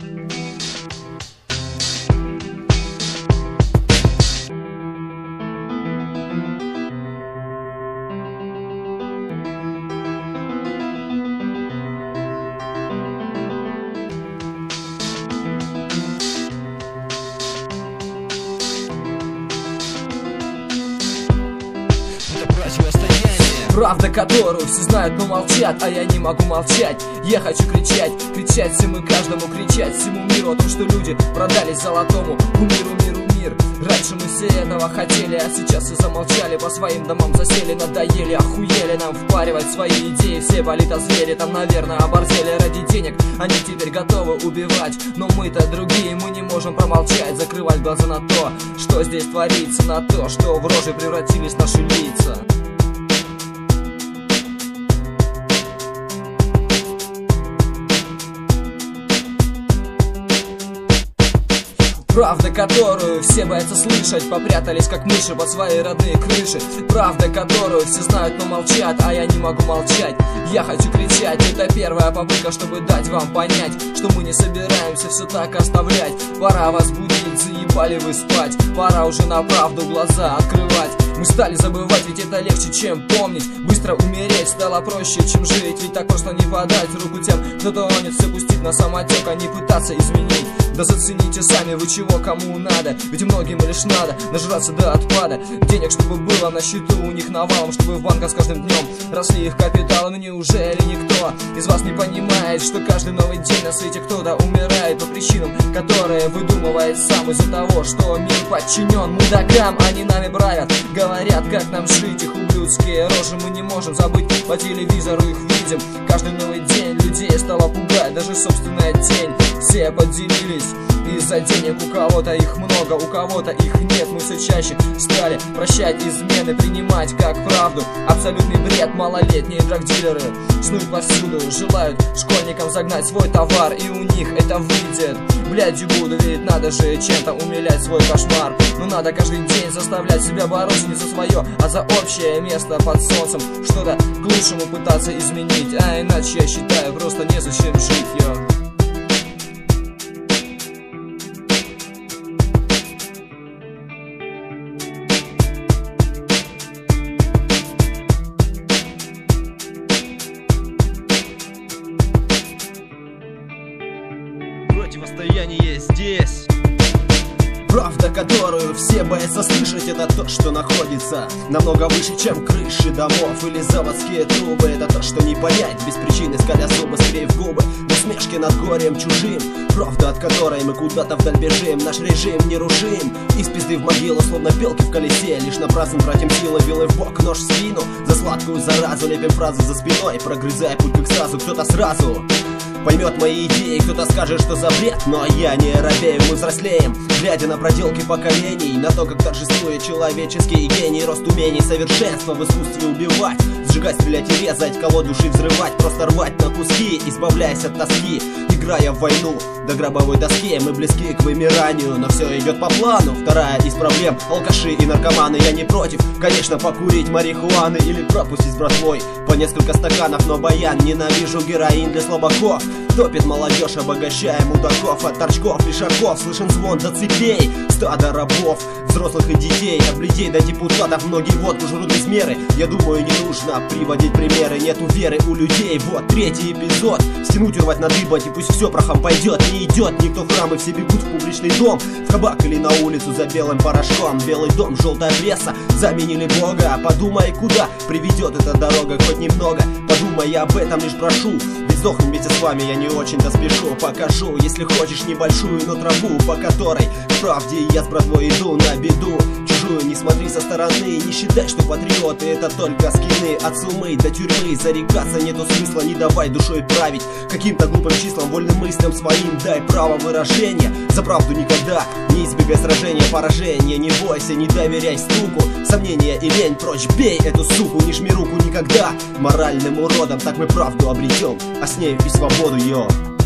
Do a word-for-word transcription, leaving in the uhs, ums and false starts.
Правда, которую все знают, но молчат, а я не могу молчать. Я хочу кричать, кричать всем и каждому, кричать всему миру о том, что люди продались золотому кумиру, миру, мир. Раньше мы все этого хотели, а сейчас все замолчали, по своим домам засели, надоели, охуели нам впаривать свои идеи. Все политозвери там, наверное, оборзели ради денег, они теперь готовы убивать. Но мы-то другие, мы не можем промолчать, закрывать глаза на то, что здесь творится, на то, что в рожи превратились наши лица. Правда, которую все боятся слышать, попрятались как мыши под свои родные крыши. Правда, которую все знают, но молчат, а я не могу молчать. Я хочу кричать, это первая попытка, чтобы дать вам понять, что мы не собираемся все так оставлять. Пора вас будить, заебали вы спать, пора уже на правду глаза открывать. Мы стали забывать, ведь это легче, чем помнить. Быстро умереть стало проще, чем жить, ведь так просто не подать руку тем, кто тонет, все пустить на самотек, а не пытаться изменить. Да зацените сами, вы чего кому надо, ведь многим лишь надо нажраться до отпада. Денег, чтобы было на счету у них навалом, чтобы в банках с каждым днем росли их капиталы. Но неужели никто из вас не понимает, что каждый новый день на свете кто-то умирает по причинам, которые выдумывает сам, из-за того, что мир подчинен мудакам, они нами правят, говорят, как нам жить. Их ублюдские рожи мы не можем забыть, по телевизору их видим каждый новый день. Людей стало пугать даже собственная тень. Все поделились из-за денег, у кого-то их много, у кого-то их нет. Мы все чаще стали прощать измены, принимать как правду абсолютный бред. Малолетние драгдилеры снуют повсюду, желают школьникам загнать свой товар, и у них это выйдет. Блядью буду, ведь надо же чем-то умилять свой кошмар. Но надо каждый день заставлять себя бороться не за свое, а за общее место под солнцем. Что-то к лучшему пытаться изменить, а иначе я считаю просто незачем жить, йо. Противостояние здесь. Правда, которую все боятся слышать, это то, что находится намного выше, чем крыши домов или заводские трубы. Это то, что не понять без причины, скаля зубы, скрив губы, насмешки над горем чужим. Правда, от которой мы куда-то вдаль бежим, наш режим нерушим. Из пизды в могилу, словно белки в колесе, лишь напрасно тратим силы, вилы в бок, нож в спину. За сладкую заразу лепим фразы за спиной, прогрызая путь к экстазу. Кто-то сразу поймет мои идеи, кто-то скажет, что за бред, но я не робею, мы взрослеем, глядя на проделки поколений, на то, как торжествует человеческий гений, рост умений, совершенство в искусстве убивать, сжигать, стрелять и резать, колод души взрывать, просто рвать на куски, избавляясь от тоски, играя в войну до гробовой доски. Мы близки к вымиранию, но все идет по плану. Вторая из проблем — алкаши и наркоманы. Я не против, конечно, покурить марихуаны или пропустить с братвой по несколько стаканов, но баян. Ненавижу героин для слабаков. Топит молодежь, обогащая мудаков. От торчков и шагов слышен звон до цепей. Стадо рабов, взрослых и детей, от бледей до депутатов. Многие водку жрут без меры. Я думаю, не нужно приводить примеры. Нету веры у людей. Вот третий эпизод. Стянуть, урвать, надыбать, и пусть все прахом пойдет. Не идет никто в храм, и все бегут в публичный дом, в кабак или на улицу за белым порошком. Белый дом, желтая пресса, заменили Бога. Подумай, куда приведет эта дорога, хоть немного. Подумай, я об этом лишь прошу. Ведь сдохну вместе с вами я не очень-то спешу. Покажу, если хочешь, небольшую, но траву, по которой к правде я с братвой иду на беду. Чужую не смотри со стороны, не считай, что патриоты это только скины. От сумы до тюрьмы зарекаться нету смысла, не давай душой править каким-то глупым числам, вольным мыслям своим дай право выражения. За правду никогда не избегай сражения, поражения. Не бойся, не доверяй стуку, сомнения и лень прочь, бей эту суку. Не жми руку никогда моральным уродом, так мы правду обретем, а с нею и свободу, йо.